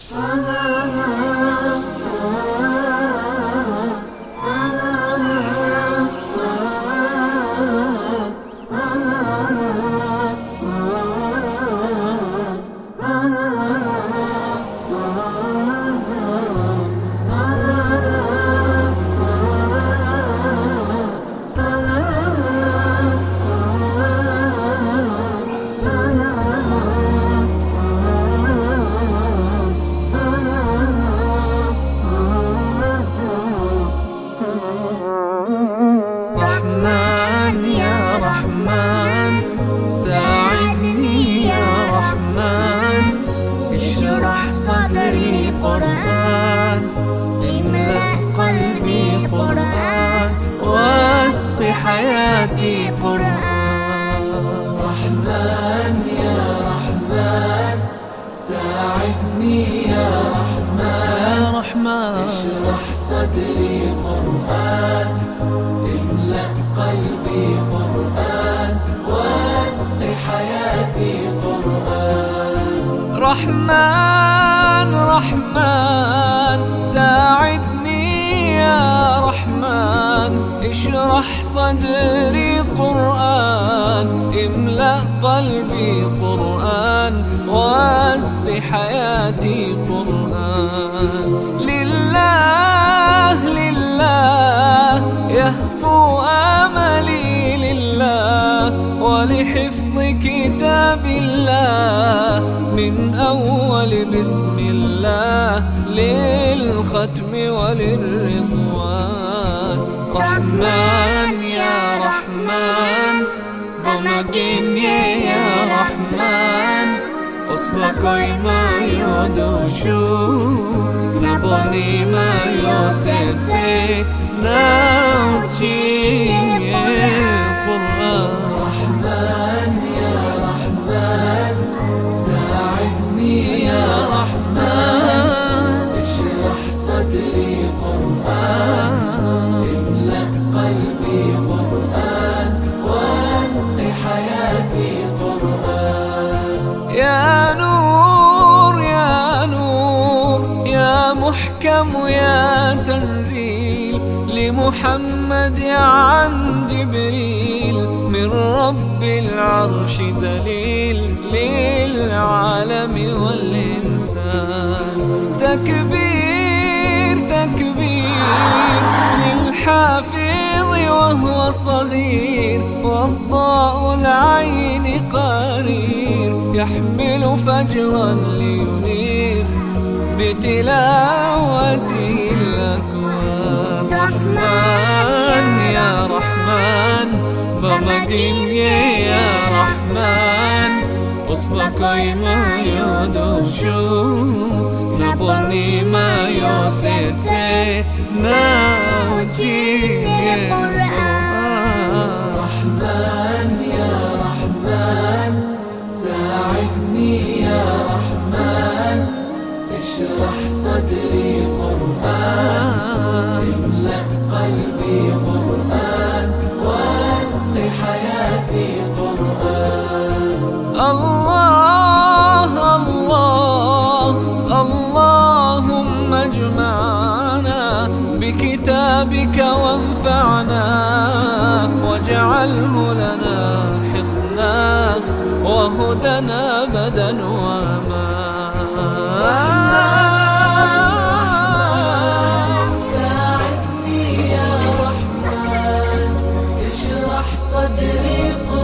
رحمن يا رحمن ساعدني يا رحمن، اشرح صدري قرآن، املأ قلبي قرآن، واسق حياتي قرآن. رحمن يا رحمن ساعدني يا رحمن، اشرح صدري قرآن، املأ قلبي قرآن، واسق حياتي قرآن. رحمن رحمن ساعدني يا رحمن، اشرح صدري قرآن، املأ قلبي قرآن، واسق حياتي قرآن. لله لله يهفو آملي لله، ولحفظ كتاب الله من أول بسم الله للختم وللرضوان. رحمن يا رحمن بمجيني يا رحمن، أصبحي ما يدوشو نبني ما يوسيتي ناوتشيني قرآن. رحمن يا رحمن ساعدني يا رحمن، اشرح صدري قرآن، املأ قلبي قرآن، واسق حياتي قرآن. يا نور يا نور يا محكم يا تنزيل لمحمد عن جبريل، من رب العرش دليل للعالم والإنسان. تكبير تكبير للحافظ وهو صغير، والضاء العين قرير، يحمل فجرا لينير بتلاوته الأكوان. رحمن يا رحمن بمجيني يا رحمن، أصبحي ما يدوشو نبني ما يوسيتي ناوتشيني قرآن. رحمن يا رحمن ساعدني يا رحمن، اشرح صدري قرآن، املأ قلبي قرآن، واسق حياتي قرآن. الله الله اللهم اجمعنا بكتابك وانفعنا، واجعله لنا حصنا وهدنا أبدا وأمان. ساعدني يا رحمن اشرح صدري